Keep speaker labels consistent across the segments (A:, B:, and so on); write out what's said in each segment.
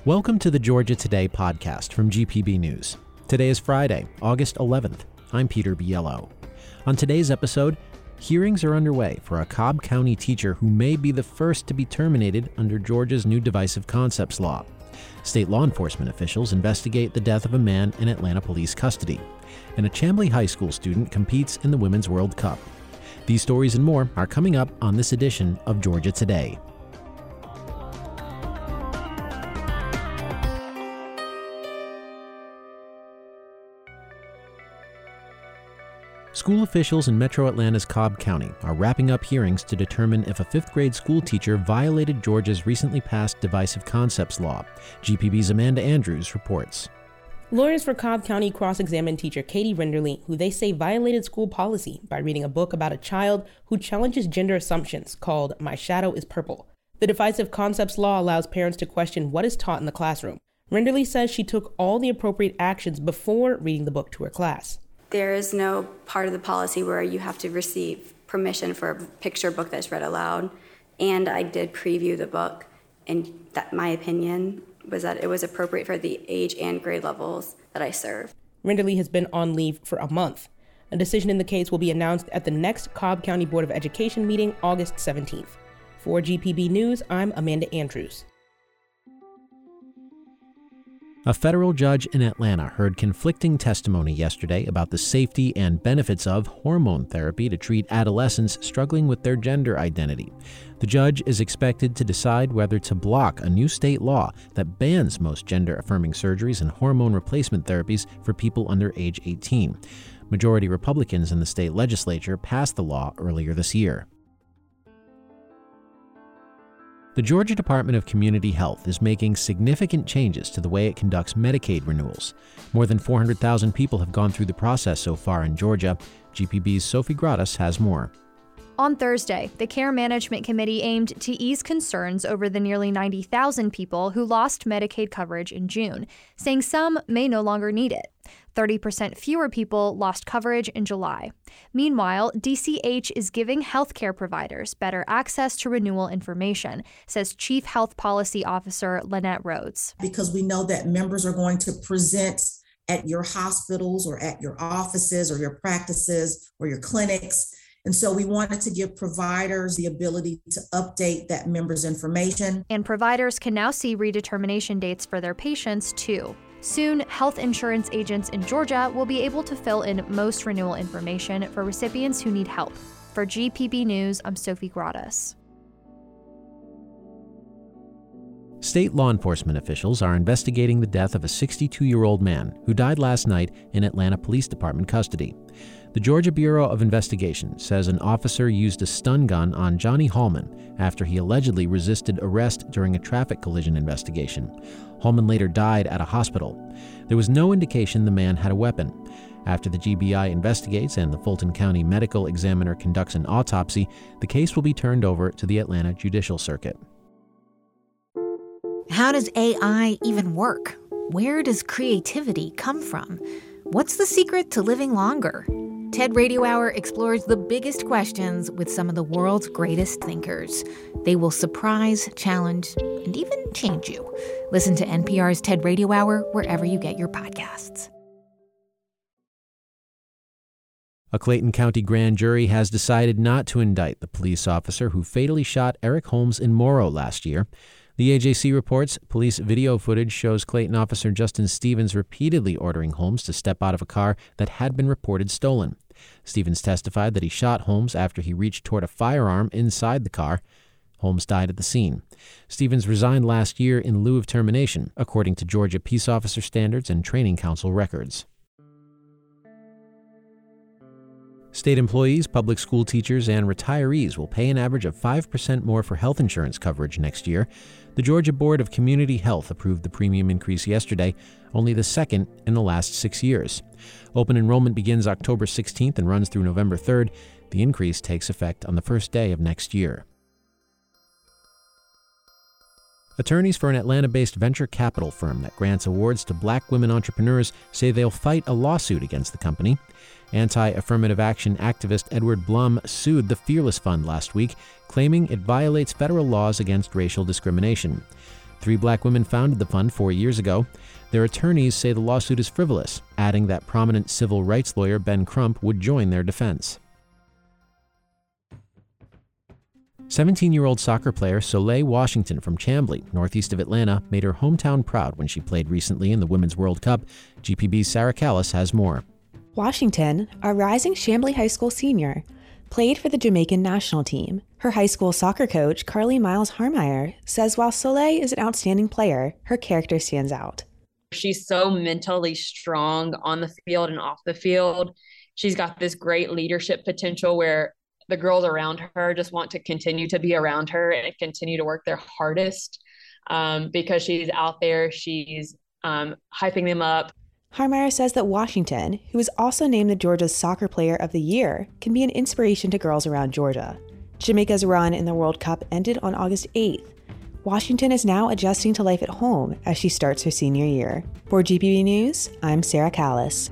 A: Welcome to the Georgia Today podcast from GPB News. Today is Friday, August 11th. I'm Peter Biello. On today's episode, hearings are underway for a Cobb County teacher who may be the first to be terminated under Georgia's new divisive concepts law. State law enforcement officials investigate the death of a man in Atlanta police custody. And a Chamblee High School student competes in the Women's World Cup. These stories and more are coming up on this edition of Georgia Today. School officials in Metro Atlanta's Cobb County are wrapping up hearings to determine if a fifth-grade school teacher violated Georgia's recently passed divisive concepts law. GPB's Amanda Andrews reports.
B: Lawyers for Cobb County cross-examined teacher Katie Renderly, who they say violated school policy by reading a book about a child who challenges gender assumptions called My Shadow is Purple. The divisive concepts law allows parents to question what is taught in the classroom. Renderly says she took all the appropriate actions before reading the book to her class.
C: There is no part of the policy where you have to receive permission for a picture book that's read aloud. And I did preview the book, and that my opinion was that it was appropriate for the age and grade levels that I serve.
B: Renderly has been on leave for a month. A decision in the case will be announced at the next Cobb County Board of Education meeting August 17th. For GPB News, I'm Amanda Andrews.
A: A federal judge in Atlanta heard conflicting testimony yesterday about the safety and benefits of hormone therapy to treat adolescents struggling with their gender identity. The judge is expected to decide whether to block a new state law that bans most gender-affirming surgeries and hormone replacement therapies for people under age 18. Majority Republicans in the state legislature passed the law earlier this year. The Georgia Department of Community Health is making significant changes to the way it conducts Medicaid renewals. More than 400,000 people have gone through the process so far in Georgia. GPB's Sophie Gradas has more.
D: On Thursday, the Care Management Committee aimed to ease concerns over the nearly 90,000 people who lost Medicaid coverage in June, saying some may no longer need it. 30% fewer people lost coverage in July. Meanwhile, DCH is giving healthcare providers better access to renewal information, says Chief Health Policy Officer Lynette Rhodes.
E: Because we know that members are going to present at your hospitals or at your offices or your practices or your clinics. And so we wanted to give providers the ability to update that member's information.
D: And providers can now see redetermination dates for their patients, too. Soon, health insurance agents in Georgia will be able to fill in most renewal information for recipients who need help. For GPB News, I'm Sophie Gradas.
A: State law enforcement officials are investigating the death of a 62-year-old man who died last night in Atlanta Police Department custody. The Georgia Bureau of Investigation says an officer used a stun gun on Johnny Hallman after he allegedly resisted arrest during a traffic collision investigation. Hallman later died at a hospital. There was no indication the man had a weapon. After the GBI investigates and the Fulton County Medical Examiner conducts an autopsy, the case will be turned over to the Atlanta Judicial Circuit.
F: How does AI even work? Where does creativity come from? What's the secret to living longer? TED Radio Hour explores the biggest questions with some of the world's greatest thinkers. They will surprise, challenge, and even change you. Listen to NPR's TED Radio Hour wherever you get your podcasts.
A: A Clayton County grand jury has decided not to indict the police officer who fatally shot Eric Holmes in Morrow last year. The AJC reports police video footage shows Clayton officer Justin Stevens repeatedly ordering Holmes to step out of a car that had been reported stolen. Stevens testified that he shot Holmes after he reached toward a firearm inside the car. Holmes died at the scene. Stevens resigned last year in lieu of termination, according to Georgia Peace Officer Standards and Training Council records. State employees, public school teachers, and retirees will pay an average of 5% more for health insurance coverage next year. The Georgia Board of Community Health approved the premium increase yesterday, only the second in the last 6 years. Open enrollment begins October 16th and runs through November 3rd. The increase takes effect on the first day of next year. Attorneys for an Atlanta-based venture capital firm that grants awards to black women entrepreneurs say they'll fight a lawsuit against the company. Anti-affirmative action activist Edward Blum sued the Fearless Fund last week, claiming it violates federal laws against racial discrimination. 3 black women founded the fund 4 years ago. Their attorneys say the lawsuit is frivolous, adding that prominent civil rights lawyer Ben Crump would join their defense. 17-year-old soccer player Soleil Washington from Chamblee, northeast of Atlanta, made her hometown proud when she played recently in the Women's World Cup. GPB's Sarah Callis has more.
G: Washington, a rising Chamblee High School senior, played for the Jamaican national team. Her high school soccer coach, Carly Miles Harmeyer, says while Soleil is an outstanding player, her character stands out.
H: She's so mentally strong on the field and off the field. She's got this great leadership potential where the girls around her just want to continue to be around her and continue to work their hardest because she's out there. She's hyping them up.
G: Harmeyer says that Washington, who was also named the Georgia's Soccer Player of the Year, can be an inspiration to girls around Georgia. Jamaica's run in the World Cup ended on August 8th. Washington is now adjusting to life at home as she starts her senior year. For GPB News, I'm Sarah Callis.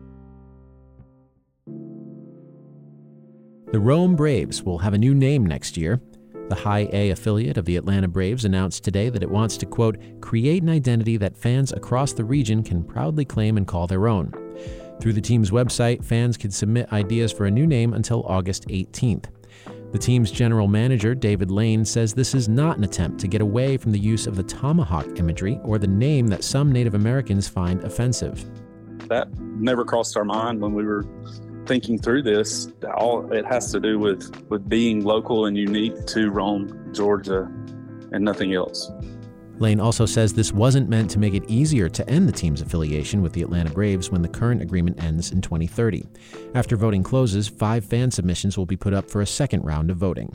A: The Rome Braves will have a new name next year. The High A affiliate of the Atlanta Braves announced today that it wants to, quote, create an identity that fans across the region can proudly claim and call their own. Through the team's website, fans can submit ideas for a new name until August 18th. The team's general manager, David Lane, says this is not an attempt to get away from the use of the tomahawk imagery or the name that some Native Americans find offensive.
I: That never crossed our mind when we were thinking through this. All it has to do with being local and unique to Rome, Georgia, and nothing else.
A: Lane also says this wasn't meant to make it easier to end the team's affiliation with the Atlanta Braves when the current agreement ends in 2030. After voting closes, 5 fan submissions will be put up for a second round of voting.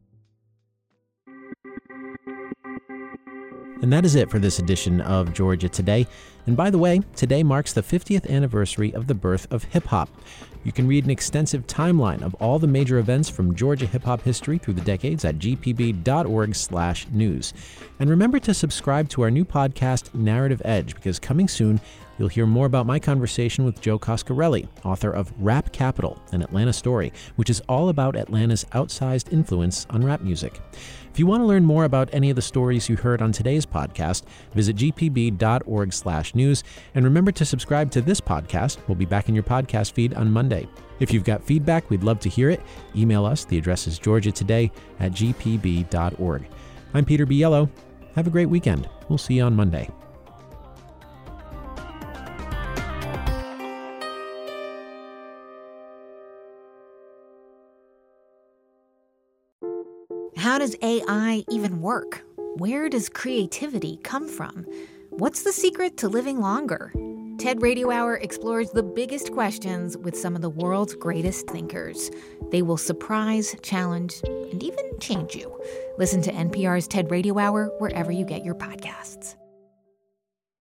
A: And that is it for this edition of Georgia Today. And by the way, today marks the 50th anniversary of the birth of hip-hop. You can read an extensive timeline of all the major events from Georgia hip-hop history through the decades at gpb.org/news. And remember to subscribe to our new podcast, Narrative Edge, because coming soon, you'll hear more about my conversation with Joe Coscarelli, author of Rap Capital, an Atlanta story, which is all about Atlanta's outsized influence on rap music. If you want to learn more about any of the stories you heard on today's podcast, visit gpb.org/news. And remember to subscribe to this podcast. We'll be back in your podcast feed on Monday. If you've got feedback, we'd love to hear it. Email us. The address is georgiatoday@gpb.org. I'm Peter Biello. Have a great weekend. We'll see you on Monday.
F: How does AI even work? Where does creativity come from? What's the secret to living longer? TED Radio Hour explores the biggest questions with some of the world's greatest thinkers. They will surprise, challenge, and even change you. Listen to NPR's TED Radio Hour wherever you get your podcasts.